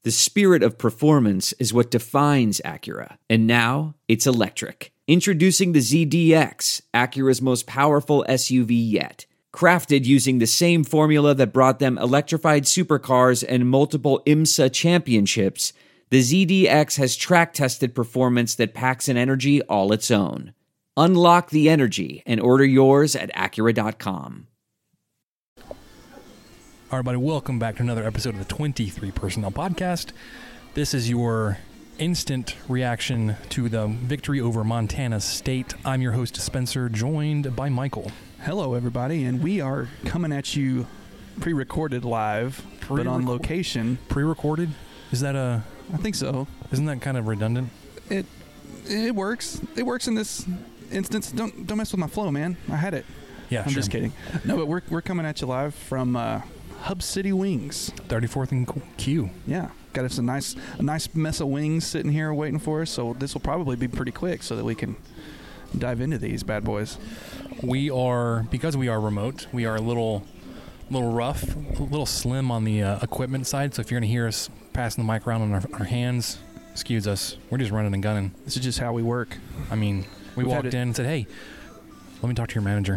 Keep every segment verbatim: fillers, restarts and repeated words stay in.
The spirit of performance is what defines Acura. And now, it's electric. Introducing the Z D X, Acura's most powerful S U V yet. Crafted using the same formula that brought them electrified supercars and multiple IMSA championships, the Z D X has track-tested performance that packs an energy all its own. Unlock the energy and order yours at Acura dot com. All right, everybody, welcome back to another episode of the twenty-three Personnel Podcast. This is your instant reaction to the victory over Montana State. I'm your host, Spencer, joined by Michael. Hello, everybody, and we are coming at you pre-recorded live, Pre-record- but on location. Pre-recorded? Is that a... I think so. Isn't that kind of redundant? It it works. It works in this instance. Don't don't mess with my flow, man. I had it. Yeah, I'm sure. just kidding. No, but we're we're coming at you live from uh, Hub City Wings. thirty-fourth and Q. Yeah, got us a nice a nice mess of wings sitting here waiting for us. So this will probably be pretty quick, so that we can dive into these bad boys. We are, because we are remote, we are a little little rough, a little slim on the uh, equipment side. So if you're going to hear us passing the mic around on our, our hands, excuse us. We're just running and gunning. This is just how we work. I mean, we We've walked had in and said, hey, let me talk to your manager.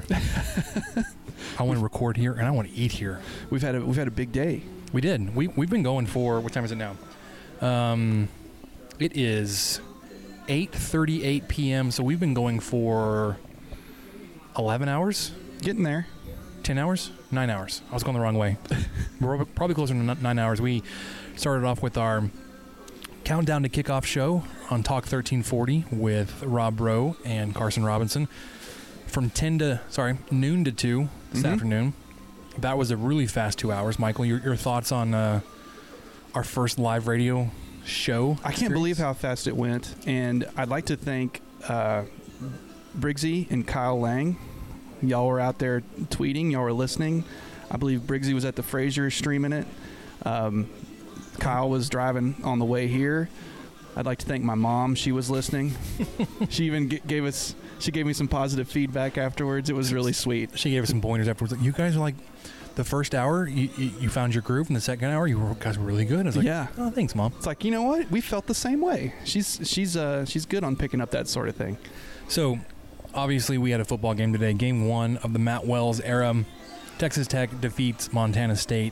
I want to record here and I want to eat here. We've had a we've had a big day. We did. We, we've been going for, what time is it now? Um, it is eight thirty-eight p.m., so we've been going for eleven hours? Getting there. ten hours? nine hours. I was going the wrong way. We're probably closer to nine hours. We started off with our Countdown to Kickoff show on Talk thirteen forty with Rob Rowe and Carson Robinson from ten to, sorry, noon to two this Mm-hmm. afternoon. That was a really fast two hours. Michael, your, your thoughts on uh, our first live radio show? I can't believe how fast it went, and I'd like to thank uh, Briggsy and Kyle Lang. Y'all were out there tweeting. Y'all were listening. I believe Briggsy was at the Fraser streaming it. Um, Kyle was driving on the way here. I'd like to thank my mom. She was listening. She even g- gave us. She gave me some positive feedback afterwards. It was really sweet. She gave us some pointers afterwards. Like, you guys are like, the first hour, you, you, you found your groove, and the second hour, you were, guys were really good. I was like, Yeah. oh, thanks, Mom. It's like, you know what? We felt the same way. She's she's uh she's good on picking up that sort of thing. So, obviously, we had a football game today. Game one of the Matt Wells era. Texas Tech defeats Montana State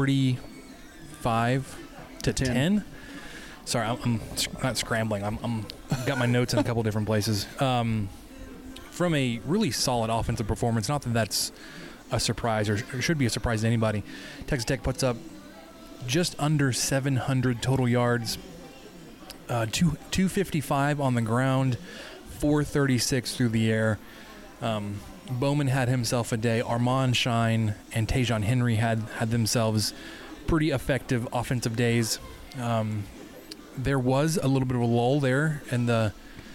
forty-five to ten. ten. Sorry, I'm, I'm not scrambling. I'm, I'm I've got my notes in a couple different places. Um, from a really solid offensive performance, not that that's a surprise or, or should be a surprise to anybody. Texas Tech puts up just under seven hundred total yards, uh, two, two fifty-five on the ground, four thirty-six through the air. Um, Bowman had himself a day. Armand Shine and Tajon Henry had, had themselves pretty effective offensive days. Um, there was a little bit of a lull there in the,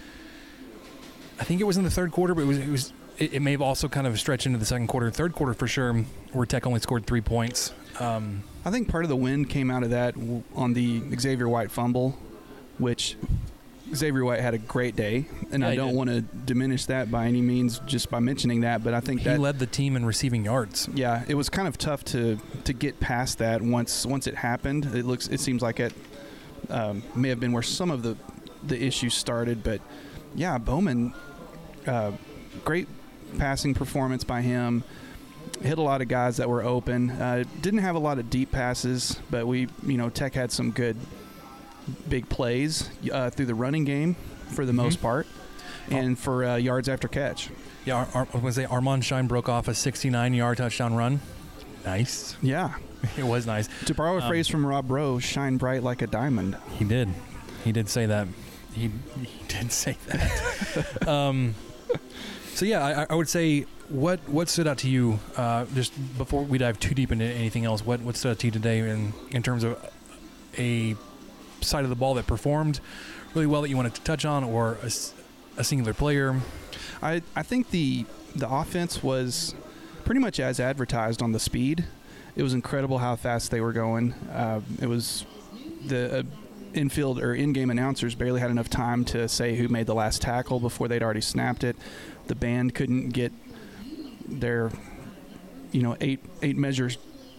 I think it was in the third quarter, but it was it was it, it may have also kind of stretched into the second quarter. Third quarter for sure, where Tech only scored three points. Um, I think part of the win came out of that w- on the Xavier White fumble, which Xavier White had a great day, and Yeah, I he don't did. want to diminish that by any means just by mentioning that, but I think he that led the team in receiving yards. yeah, it was kind of tough to to get past that once once it happened. It looks it seems like it um, may have been where some of the the issues started, but yeah, Bowman, uh, great passing performance by him. Hit a lot of guys that were open. Uh, didn't have a lot of deep passes, but we, you know, Tech had some good big plays uh, through the running game for the Mm-hmm. most part, and for uh, yards after catch. Yeah, Ar- Ar- I was going to say Armand Shine broke off a sixty-nine-yard touchdown run. Nice. Yeah. It was nice. To borrow a Um, phrase from Rob Rowe, shine bright like a diamond. He did. He did say that. He he did say that. um, so yeah, I, I would say what what stood out to you uh, just before we dive too deep into anything else. What what stood out to you today in in terms of a side of the ball that performed really well that you wanted to touch on, or a, s- a singular player? I, I think the the offense was pretty much as advertised on the speed. It was incredible how fast they were going. Uh, it was the uh, infield or in-game announcers barely had enough time to say who made the last tackle before they'd already snapped it. The band couldn't get their, you know, eight eight measures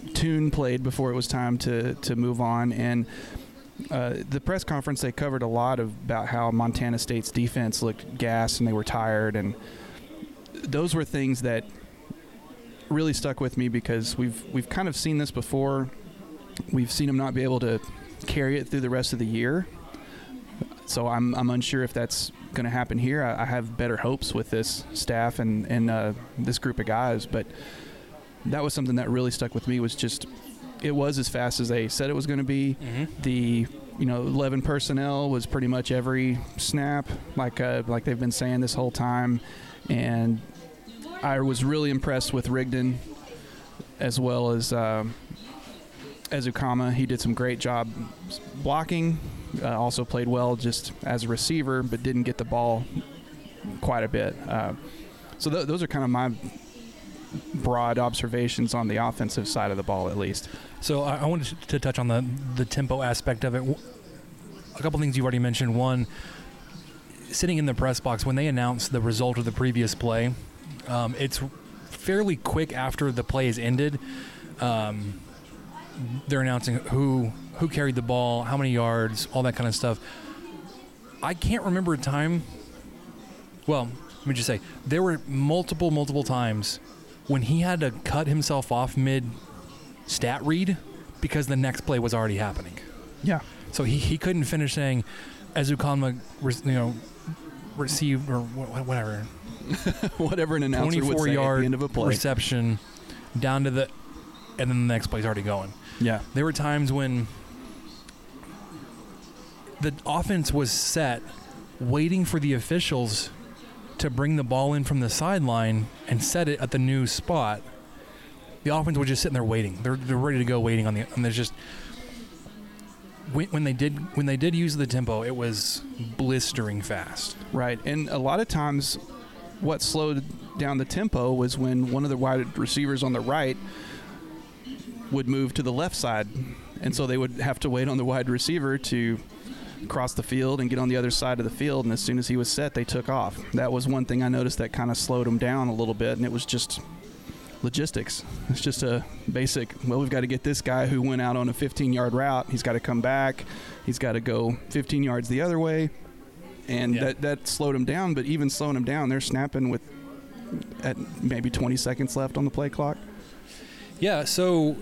tune played before it was time to, to move on. And uh, the press conference, they covered a lot of, about how Montana State's defense looked gassed and they were tired. And those were things that really stuck with me because we've we've kind of seen this before. We've seen them not be able to carry it through the rest of the year. So I'm I'm unsure if that's going to happen here. I, I have better hopes with this staff and and uh, this group of guys, but that was something that really stuck with me. Was just it was as fast as they said it was going to be. Mm-hmm. The you know eleven personnel was pretty much every snap, like uh, like they've been saying this whole time, and I was really impressed with Rigdon as well as uh, as Ukama. He did some great job blocking. Uh, also played well just as a receiver, but didn't get the ball quite a bit. Uh, so th- those are kind of my broad observations on the offensive side of the ball, at least. So I, I wanted to touch on the, the tempo aspect of it. A couple things you already mentioned. One, sitting in the press box, when they announce the result of the previous play, um, it's fairly quick after the play is ended. Um, they're announcing who who carried the ball, how many yards, all that kind of stuff. I can't remember a time. Well, let me just say, there were multiple, multiple times when he had to cut himself off mid stat read because the next play was already happening. Yeah. So he, he couldn't finish saying, as Ukama, you know, received or whatever. Whatever an announcer would say at the end of a play. Reception down to the, and then the next play's already going. Yeah. There were times when the offense was set waiting for the officials to bring the ball in from the sideline and set it at the new spot. The offense was just sitting there waiting. They're they're ready to go, waiting on the. And there's just when, when they did when they did use the tempo, it was blistering fast. Right, and a lot of times, what slowed down the tempo was when one of the wide receivers on the right would move to the left side, and so they would have to wait on the wide receiver to cross the field and get on the other side of the field, and as soon as he was set, they took off. That was one thing I noticed that kind of slowed them down a little bit, and it was just logistics. It's just a basic, well, we've got to get this guy who went out on a fifteen-yard route. He's got to come back. He's got to go fifteen yards the other way, and yeah. that, that slowed him down, but even slowing him down, they're snapping with at maybe twenty seconds left on the play clock. Yeah, so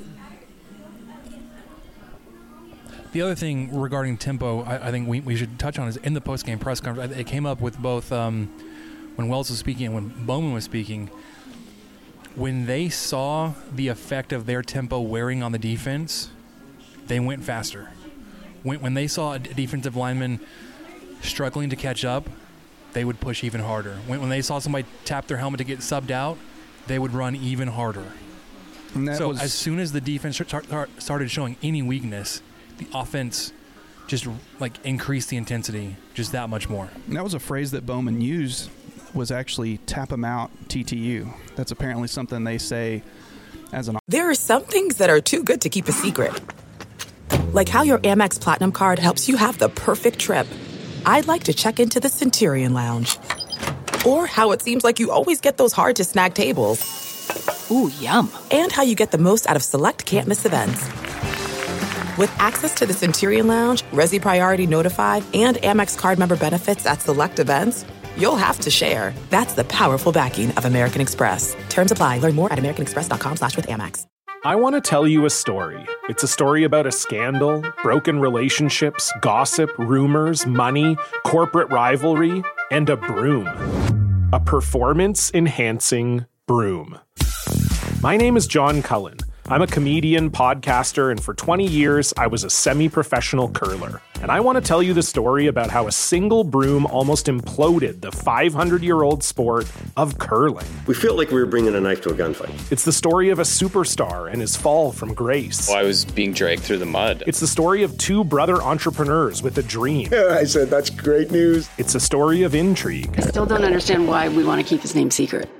the other thing regarding tempo, I, I think we, we should touch on is in the post-game press conference. It came up with both um, when Wells was speaking and when Bowman was speaking. When they saw the effect of their tempo wearing on the defense, they went faster. When, when they saw a defensive lineman struggling to catch up, they would push even harder. When, when they saw somebody tap their helmet to get subbed out, they would run even harder. And that so was as soon as the defense start, start, started showing any weakness, the offense just like increased the intensity just that much more. And that was a phrase that Bowman used, was actually tap them out T T U. That's apparently something they say as an... There are some things that are too good to keep a secret. Like how your Amex Platinum card helps you have the perfect trip. I'd like to check into the Centurion Lounge. Or how it seems like you always get those hard-to-snag tables. Ooh, yum. And how you get the most out of select can't-miss events. With access to the Centurion Lounge, Resi Priority Notified, and Amex card member benefits at select events, you'll have to share. That's the powerful backing of American Express. Terms apply. Learn more at americanexpress.com slash with Amex. I want to tell you a story. It's a story about a scandal, broken relationships, gossip, rumors, money, corporate rivalry, and a broom. A performance-enhancing broom. My name is John Cullen. I'm a comedian, podcaster, and for twenty years, I was a semi-professional curler. And I want to tell you the story about how a single broom almost imploded the five hundred year old sport of curling. We felt like we were bringing a knife to a gunfight. It's the story of a superstar and his fall from grace. Well, I was being dragged through the mud. It's the story of two brother entrepreneurs with a dream. Yeah, I said, that's great news. It's a story of intrigue. I still don't understand why we want to keep his name secret.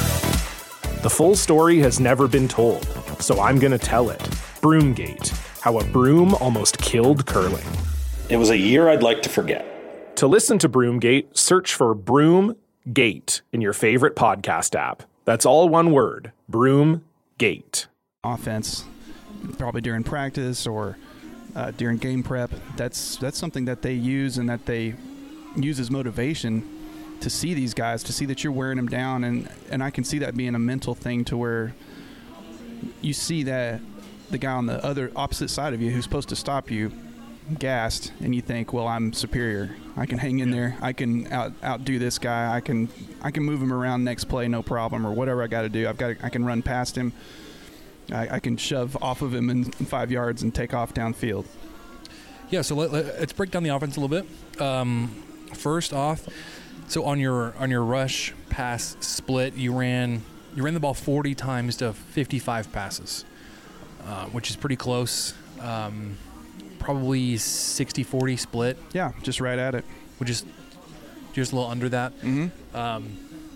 The full story has never been told, so I'm going to tell it. Broomgate, how a broom almost killed curling. It was a year I'd like to forget. To listen to Broomgate, search for Broomgate in your favorite podcast app. That's all one word, Broomgate. Offense, probably during practice or uh, during game prep. That's that's something that they use and that they use as motivation to see these guys, to see that you're wearing them down. And, and I can see that being a mental thing to where you see that the guy on the other opposite side of you who's supposed to stop you gassed, and you think, well, I'm superior. I can hang in there. I can out outdo this guy. I can I can move him around next play, no problem, or whatever I got to do. I've got I can run past him. I, I can shove off of him in five yards and take off downfield. Yeah, so let, let, let's break down the offense a little bit. Um, first off, so on your on your rush pass split, you ran you ran the ball forty times to fifty-five passes, uh, which is pretty close. Um, probably sixty forty split. Yeah, just right at it. Which is just a little under that. Mm-hmm. Um,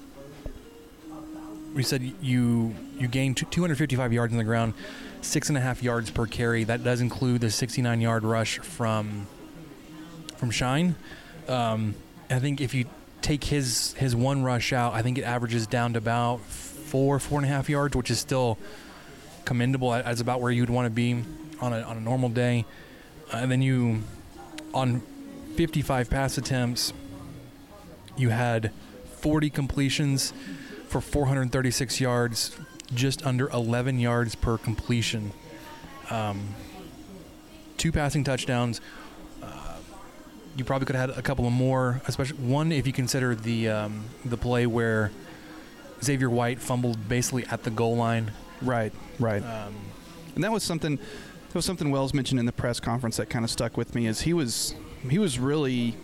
we said you you gained two hundred fifty-five yards on the ground, six and a half yards per carry. That does include the sixty-nine yard rush from from Shine. Um, I think if you take his his one rush out, I think it averages down to about four four and a half yards, which is still commendable. That's about where you'd want to be on a on a normal day. Uh, and then you, on fifty-five pass attempts, you had forty completions for four hundred thirty-six yards, just under eleven yards per completion. Um, two passing touchdowns. Uh, you probably could have had a couple of more, especially one if you consider the um, the play where Xavier White fumbled basically at the goal line. Right, right. Um, and that was something. That was something Wells mentioned in the press conference that kind of stuck with me. Is he was he was really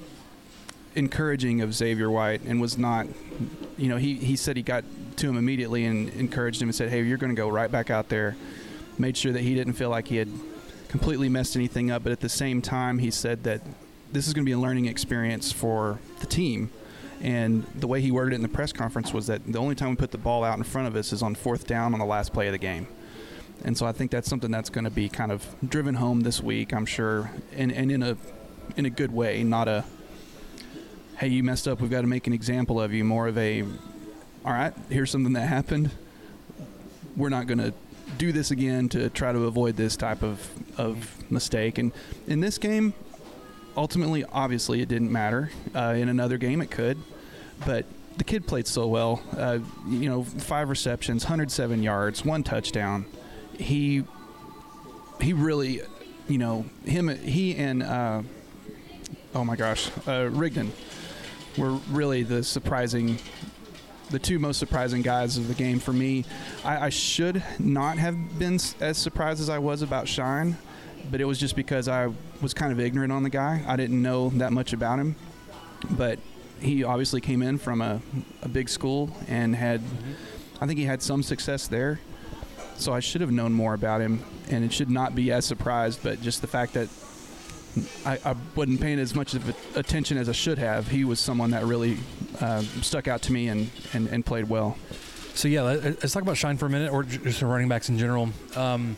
encouraging of Xavier White and was not, you know, he, he said he got to him immediately and encouraged him and said, hey, you're going to go right back out there. Made sure that he didn't feel like he had completely messed anything up. But at the same time, he said that this is going to be a learning experience for the team. And the way he worded it in the press conference was that the only time we put the ball out in front of us is on fourth down on the last play of the game. And so I think that's something that's going to be kind of driven home this week, I'm sure, and, and in a in a good way, not a, hey, you messed up, we've got to make an example of you, more of a, all right, here's something that happened. We're not going to do this again to try to avoid this type of, of mistake. And in this game, ultimately, obviously, it didn't matter. Uh, in another game, it could. But the kid played so well. Uh, you know, five receptions, one hundred seven yards, one touchdown. He he really, you know, him he and uh, oh my gosh, uh, Rigdon were really the surprising, the two most surprising guys of the game for me. I, I should not have been as surprised as I was about Shine, but it was just because I was kind of ignorant on the guy. I didn't know that much about him, but he obviously came in from a, a big school and had, mm-hmm. I think he had some success there. So I should have known more about him, and it should not be as surprised, but just the fact that I, I wasn't paying as much of attention as I should have. He was someone that really uh, stuck out to me and, and, and played well. So, yeah, let's talk about Shine for a minute, or just the running backs in general. Um,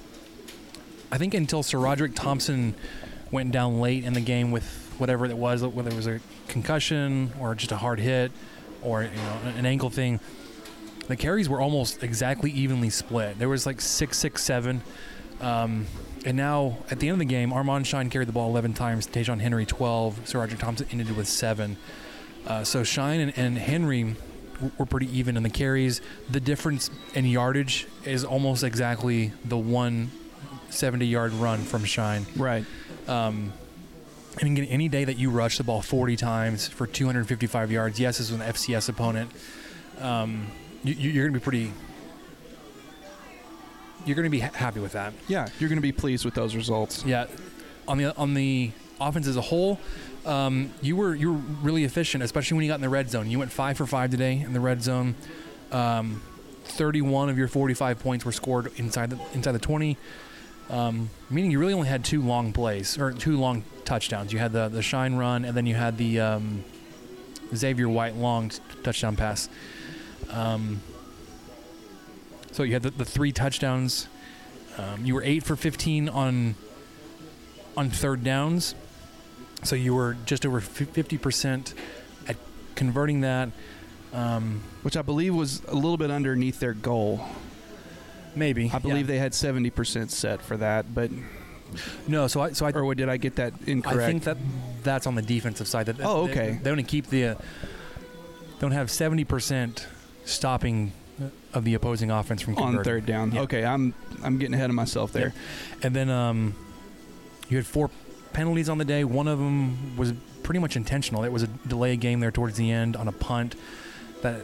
I think until Sir Roderick Thompson went down late in the game with whatever it was, whether it was a concussion or just a hard hit or, you know, an ankle thing, the carries were almost exactly evenly split. There was like six, six, seven. Um, and now, at the end of the game, Armand Shine carried the ball eleven times, Tajon Henry twelve, Sir Roderick Thompson ended with seven. Uh, so Shine and, and Henry w- were pretty even in the carries. The difference in yardage is almost exactly the one seventy-yard run from Shine. Right. Um, I mean, any day that you rush the ball forty times for two hundred fifty-five yards, yes, this is an F C S opponent, um, you, you're going to be pretty – you're going to be ha- happy with that. Yeah, you're going to be pleased with those results. Yeah. On the on the offense as a whole, um, you were you were really efficient, especially when you got in the red zone. You went five for five today in the red zone. Um, thirty-one of your forty-five points were scored inside the inside the twenty. Um, meaning you really only had two long plays or two long touchdowns. You had the the Shine run, and then you had the um, Xavier White long t- touchdown pass. Um, so you had the, the three touchdowns. Um, you were eight for fifteen on on third downs. So you were just over fifty percent at converting that. Um, Which I believe was a little bit underneath their goal. Maybe. I believe yeah. they had seventy percent set for that, but no. So I so I or did I get that incorrect? I think that that's on the defensive side. That oh, they, okay. They only keep the uh, don't have seventy percent stopping of the opposing offense from converting. On third down. Yeah. Okay, I'm I'm getting ahead of myself there. Yep. And then um, you had four penalties on the day. One of them was pretty much intentional. It was a delay game there towards the end on a punt that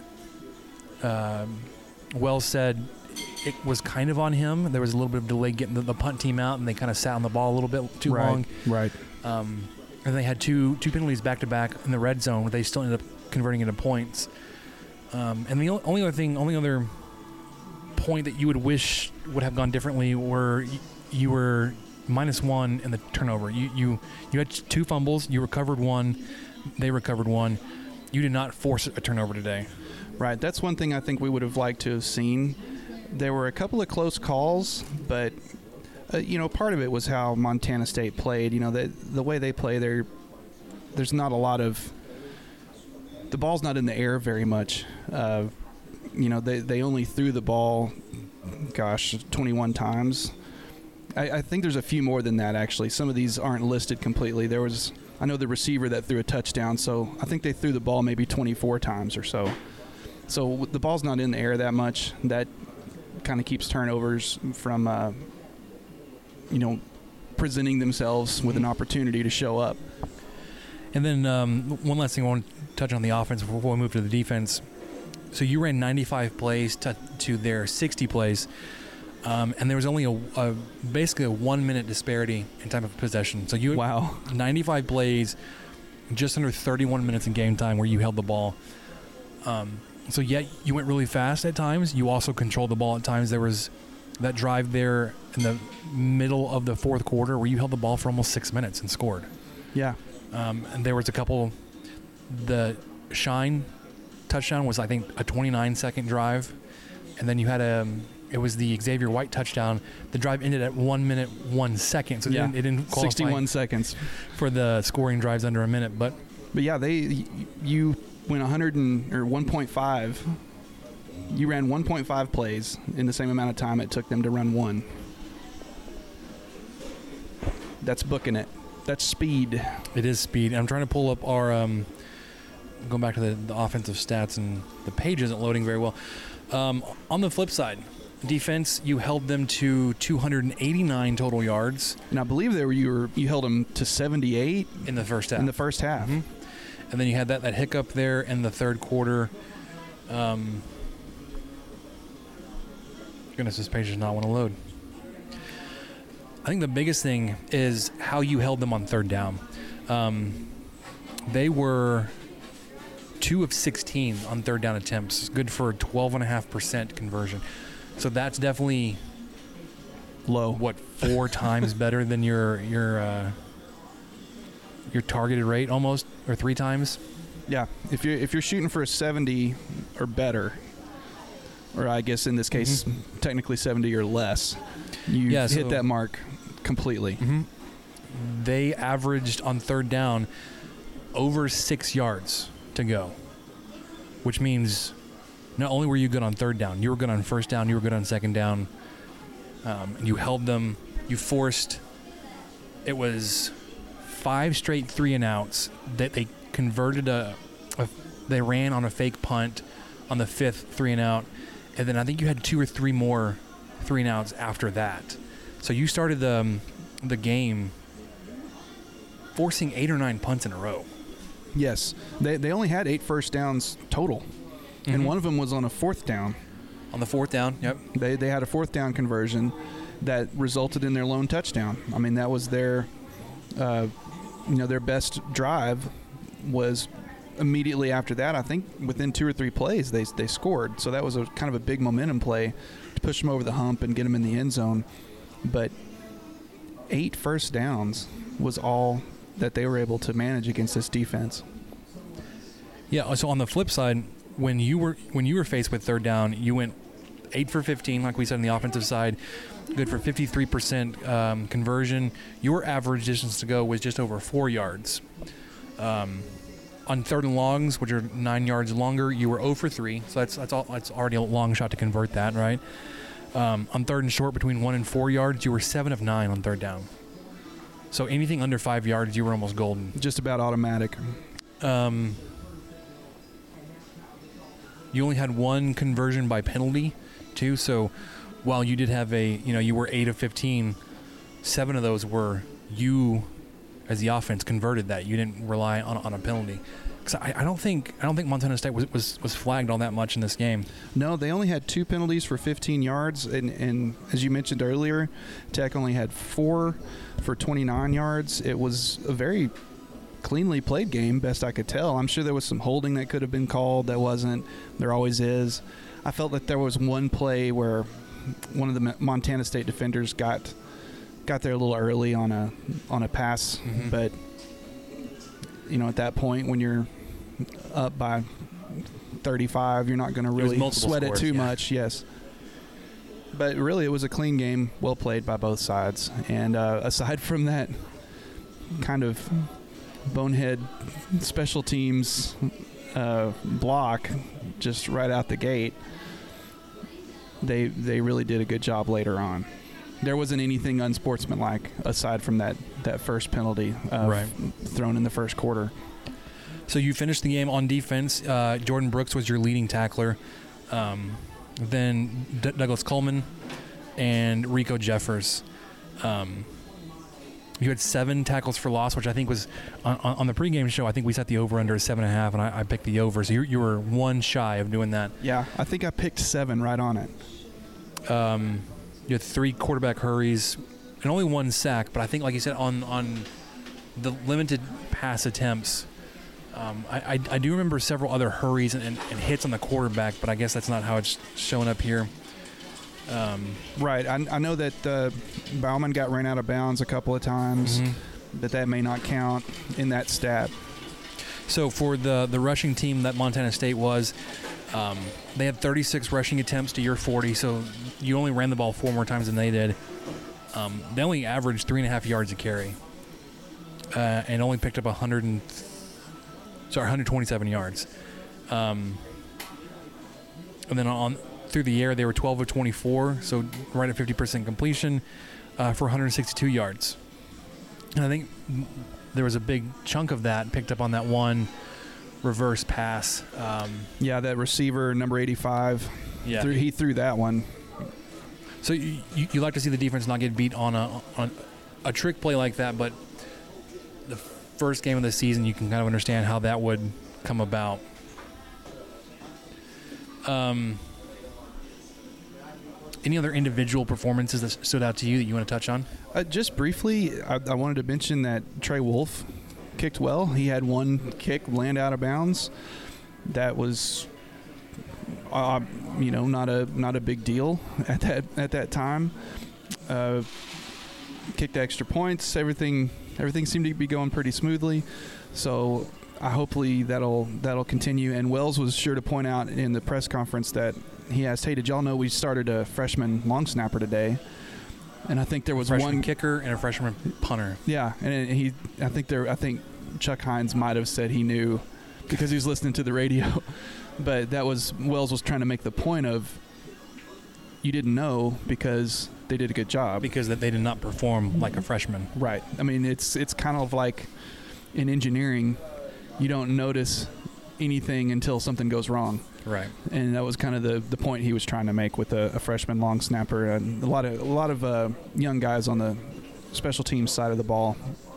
um, Wells said it was kind of on him. There was a little bit of delay getting the, the punt team out, and they kind of sat on the ball a little bit too right, long. Right. Um, and they had two two penalties back to back in the red zone, where they still ended up converting into points. Um, and the only other thing, only other point that you would wish would have gone differently were you, you were minus one in the turnover. You you you had two fumbles. You recovered one. They recovered one. You did not force a turnover today. Right. That's one thing I think we would have liked to have seen. There were a couple of close calls, but uh, you know, part of it was how Montana State played. You know, the the way they play, there, there's not a lot of the ball's not in the air very much. Uh, you know, they they only threw the ball, gosh, twenty-one times. I, I think there's a few more than that, actually. Some of these aren't listed completely. There was, I know the receiver that threw a touchdown, so I think they threw the ball maybe twenty-four times or so. So the ball's not in the air that much. That kind of keeps turnovers from, uh, you know, presenting themselves with an opportunity to show up. And then um, one last thing I want to touch on the offense before we move to the defense. So you ran ninety-five plays to, to their sixty plays. Um, and there was only a, a basically a one-minute disparity in time of possession. So you had wow. ninety-five plays, just under thirty-one minutes in game time where you held the ball. Um, so yet you went really fast at times. You also controlled the ball at times. There was that drive there in the middle of the fourth quarter where you held the ball for almost six minutes and scored. Yeah. Um, and there was a couple. The Shine touchdown was, I think, a twenty-nine second drive, and then you had a. It was the Xavier White touchdown. The drive ended at one minute, one second. So yeah. it didn't, it didn't qualify sixty-one seconds for the scoring drives under a minute. But but yeah, they you went one hundred and, or one point five. You ran one point five plays in the same amount of time it took them to run one. That's booking it. That's speed. It is speed. I'm trying to pull up our um, going back to the, the offensive stats, and the page isn't loading very well. Um, on the flip side, defense, you held them to two hundred eighty-nine total yards. And I believe they were you were you held them to seventy-eight in the first half. In the first half. Mm-hmm. And then you had that, that hiccup there in the third quarter. Um, goodness, this page does not want to load. I think the biggest thing is how you held them on third down. Um, they were two of sixteen on third down attempts, good for a twelve point five percent conversion. So that's definitely low. What, four times better than your your uh, your targeted rate, almost, or three times? Yeah, if you're if you're shooting for a seventy or better, or I guess in this case mm-hmm. technically seventy or less, you yeah, hit so that mark completely. Mm-hmm. They averaged on third down over six yards to go, which means not only were you good on third down, you were good on first down, you were good on second down. Um, you held them. You forced. It was five straight three and outs that they converted a, a. They ran on a fake punt on the fifth three and out, and then I think you had two or three more three and outs after that. So you started the um, the game forcing eight or nine punts in a row. Yes, they they only had eight first downs total, mm-hmm. and one of them was on a fourth down. On the fourth down, yep. They they had a fourth down conversion that resulted in their lone touchdown. I mean, that was their, uh, you know, their best drive was immediately after that. I think within two or three plays they they scored. So that was a kind of a big momentum play to push them over the hump and get them in the end zone. But eight first downs was all that they were able to manage against this defense. Yeah. So on the flip side, when you were when you were faced with third down, you went eight for fifteen, like we said on the offensive side, good for fifty-three percent um, conversion. Your average distance to go was just over four yards. Um, on third and longs, which are nine yards longer, you were zero for three. So that's that's all. That's already a long shot to convert that, right? Um, on third and short, between one and four yards, you were seven of nine on third down. So anything under five yards, you were almost golden. Just about automatic. Um, you only had one conversion by penalty, too. So while you did have a, you know, you were eight of fifteen, seven of those were you, as the offense, converted that. You didn't rely on on a penalty. Because I, I don't think I don't think Montana State was, was was flagged all that much in this game. No, they only had two penalties for fifteen yards, and, and as you mentioned earlier, Tech only had four for twenty-nine yards. It was a very cleanly played game, best I could tell. I'm sure there was some holding that could have been called that wasn't. There always is. I felt that there was one play where one of the Montana State defenders got got there a little early on a on a pass, mm-hmm. but you know, at that point when you're up by thirty-five, you're not going to really sweat scores, it too yeah. much. Yes. But really, it was a clean game, well played by both sides. And uh, aside from that kind of bonehead special teams uh, block just right out the gate, they they really did a good job later on. There wasn't anything unsportsmanlike aside from that, that first penalty uh, right. thrown in the first quarter. So you finished the game on defense. Uh, Jordan Brooks was your leading tackler. Um, then D- Douglas Coleman and Rico Jeffers. Um, you had seven tackles for loss, which I think was on, on the pregame show. I think we set the over under seven and a half, and I, I picked the over. So you, you were one shy of doing that. Yeah, I think I picked seven right on it. Um, you had three quarterback hurries and only one sack, but I think, like you said, on on the limited pass attempts, um, I, I I do remember several other hurries and, and, and hits on the quarterback, but I guess that's not how it's showing up here. Um, right. I, I know that uh, Bauman got ran out of bounds a couple of times, mm-hmm. but that may not count in that stat. So for the, the rushing team that Montana State was, um, they had thirty-six rushing attempts to your forty, so you only ran the ball four more times than they did. Um, they only averaged three and a half yards a carry, uh, and only picked up one hundred and, sorry, one hundred twenty-seven yards. Um, and then on through the air, they were twelve of twenty-four, so right at fifty percent completion uh, for one hundred sixty-two yards. And I think there was a big chunk of that picked up on that one reverse pass. Um, yeah, that receiver, number eighty-five, yeah. threw, he threw that one. So you, you, you like to see the defense not get beat on a on a trick play like that, but the first game of the season, you can kind of understand how that would come about. Um, any other individual performances that stood out to you that you want to touch on? Uh, just briefly, I, I wanted to mention that Trey Wolf kicked well. He had one kick land out of bounds. That was, uh, you know, not a not a big deal at that at that time. Uh, kicked extra points. Everything everything seemed to be going pretty smoothly. So I hopefully that'll that'll continue. And Wells was sure to point out in the press conference that he asked, "Hey, did y'all know we started a freshman long snapper today?" And I think there was freshman one kicker and a freshman punter. Yeah, and he, I think there, I think Chuck Hines might have said he knew because he was listening to the radio. But that was Wells was trying to make the point of you didn't know because they did a good job because they did not perform like a freshman. Right. I mean, it's it's kind of like in engineering, you don't notice anything until something goes wrong. Right. And that was kind of the, the point he was trying to make with a, a freshman long snapper and a lot of a lot of uh, young guys on the special teams side of the ball.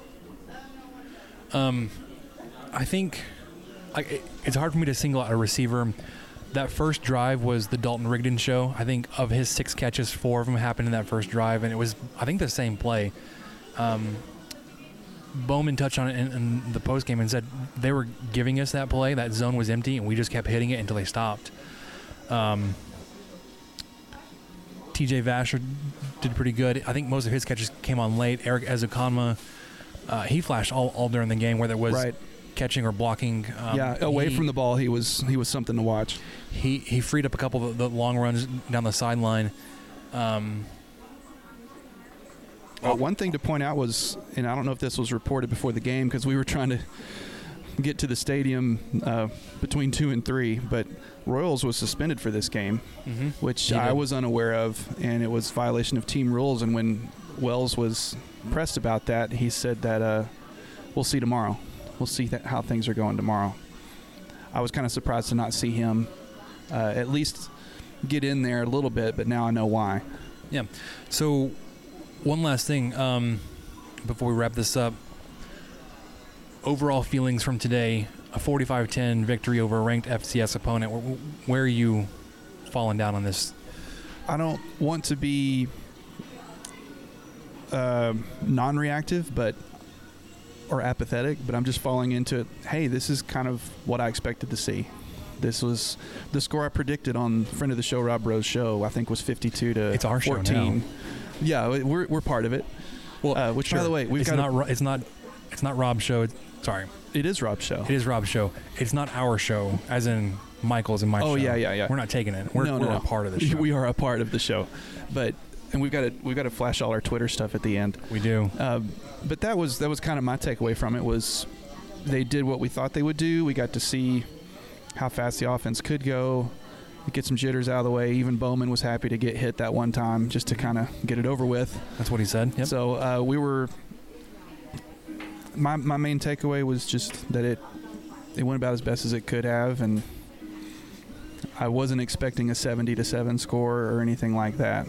Um, I think I, it's hard for me to single out a receiver. That first drive was the Dalton Rigdon show. I think of his six catches, four of them happened in that first drive, and it was I think the same play. Um, Bowman touched on it in, in the postgame and said they were giving us that play. That zone was empty, and we just kept hitting it until they stopped. Um, T J Vasher did pretty good. I think most of his catches came on late. Eric Ezukanma, uh, he flashed all, all during the game, whether it was right. catching or blocking. Um, yeah, away he, from the ball, he was he was something to watch. He he freed up a couple of the long runs down the sideline. Um, Uh, one thing to point out was, and I don't know if this was reported before the game because we were trying to get to the stadium uh, between two and three, but Royals was suspended for this game, mm-hmm. which yeah. I was unaware of, and it was violation of team rules. And when Wells was pressed about that, he said that uh, we'll see tomorrow. We'll see that how things are going tomorrow. I was kind of surprised to not see him uh, at least get in there a little bit, but now I know why. Yeah. So one last thing um, before we wrap this up. Overall feelings from today, a forty-five ten victory over a ranked F C S opponent. Where, where are you falling down on this? I don't want to be uh, non-reactive, but or apathetic, but I'm just falling into it. Hey, this is kind of what I expected to see. This was the score I predicted on friend of the show Rob Rowe's show. I think was fifty-two to it's our fourteen. Show now. Yeah, we're we're part of it. Well, uh, which sure. by the way, we've it's got not a, it's not it's not Rob's show. It's, sorry, it is Rob's show. It is Rob's show. It's not our show, as in Michael's and my oh, show. yeah, yeah, yeah. We're not taking it. We're, no, we're no, a part of the show. We are a part of the show, but and we've got to we've got to flash all our Twitter stuff at the end. We do. Uh, but that was that was kind of my takeaway from it was they did what we thought they would do. We got to see how fast the offense could go, get some jitters out of the way. Even Bowman was happy to get hit that one time just to kind of get it over with. That's what he said. Yep. So uh, we were. My my main takeaway was just that it it went about as best as it could have, and I wasn't expecting a seventy to seven score or anything like that.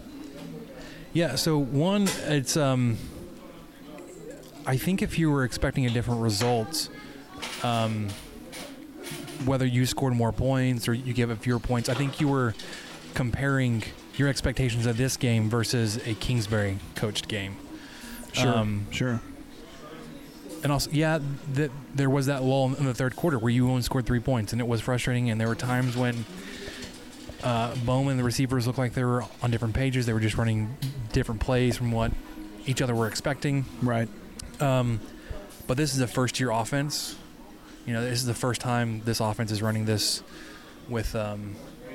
Yeah. So one, it's um. I think if you were expecting a different result, um. whether you scored more points or you gave up fewer points, I think you were comparing your expectations of this game versus a Kingsbury coached game. Sure, um, sure. And also, yeah, that there was that lull in the third quarter where you only scored three points, and it was frustrating. And there were times when uh, Bowman and the receivers looked like they were on different pages. They were just running different plays from what each other were expecting. Right. Um, but this is a first-year offense. You know, this is the first time this offense is running this with um,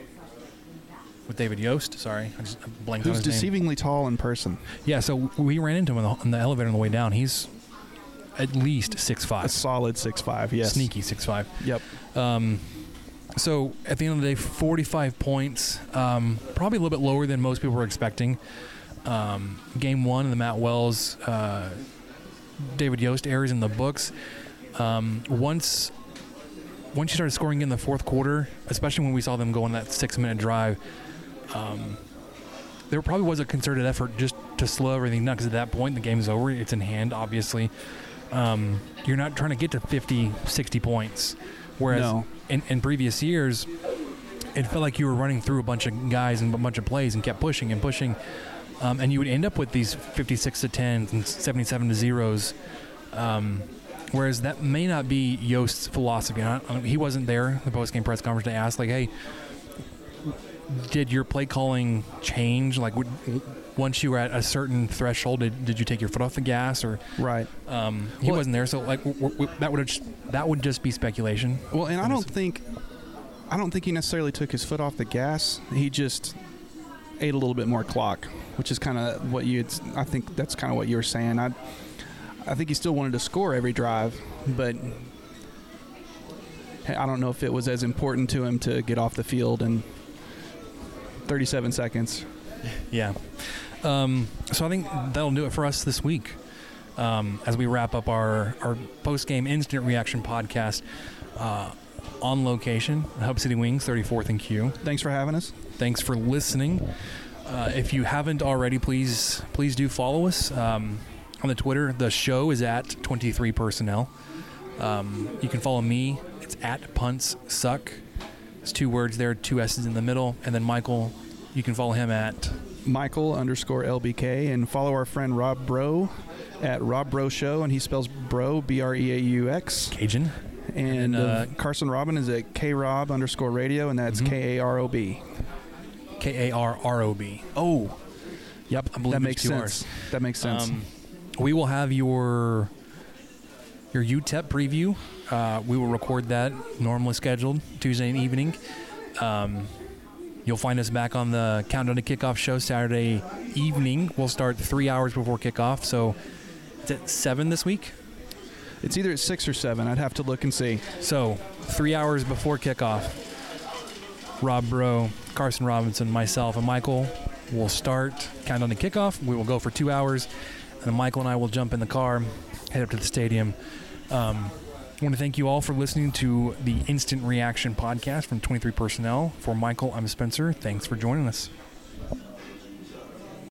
with David Yost. Sorry, I just blanked on Who's his name. deceivingly tall in person. Yeah, so we ran into him in the, in the elevator on the way down. He's at least six five. A solid six five, yes. Sneaky six five. Yep. Um, so at the end of the day, forty-five points, um, probably a little bit lower than most people were expecting. Um, game one, the Matt Wells, uh, David Yost errors in the books. Um, once once you started scoring in the fourth quarter, especially when we saw them go on that six-minute drive, um, there probably was a concerted effort just to slow everything down because at that point the game is over. It's in hand, obviously. Um, you're not trying to get to fifty, sixty points. Whereas no. in, in previous years, it felt like you were running through a bunch of guys and a bunch of plays and kept pushing and pushing. Um, and you would end up with these fifty-six to tens and seventy-seven to zeros. Um, whereas that may not be Yost's philosophy. I don't, he wasn't there in the post-game press conference to ask, like, hey, did your play calling change? Like, would, once you were at a certain threshold, did, did you take your foot off the gas? Or right? Um, he well, wasn't there, so like w- w- that would just, that would just be speculation. Well, and I don't think, I don't think he necessarily took his foot off the gas. He just ate a little bit more clock, which is kind of what you. I think that's kind of what you were saying. I, I think he still wanted to score every drive, but I don't know if it was as important to him to get off the field in thirty-seven seconds. Yeah. Um, so I think that'll do it for us this week. Um, as we wrap up our, our post-game instant reaction podcast uh, on location, Hub City Wings, thirty-fourth and Q. Thanks for having us. Thanks for listening. Uh, if you haven't already, please please do follow us um, on the Twitter. The show is at twenty-three personnel. Um, you can follow me. It's at Punts Suck. It's two words there, two S's in the middle. And then Michael, you can follow him at Michael underscore L B K, and follow our friend Rob Bro at Rob Bro Show, and he spells bro B R E A U X. Cajun. And, and uh, uh, Carson Robin is at K Rob underscore radio, and that's mm-hmm. K A R O B. K A R R O B. Oh, yep. I believe that makes sense. R's. That makes sense. Um, we will have your your U T E P preview. Uh, we will record that normally scheduled Tuesday evening. Um, You'll find us back on the Countdown to Kickoff show Saturday evening. We'll start three hours before kickoff. So it's at seven this week? It's either at six or seven. I'd have to look and see. So, three hours before kickoff, Rob Bro, Carson Robinson, myself, and Michael will start countdown to kickoff. We will go for two hours, and then Michael and I will jump in the car, head up to the stadium. Um, I want to thank you all for listening to the Instant Reaction podcast from twenty-three Personnel. For Michael, I'm Spencer. Thanks for joining us.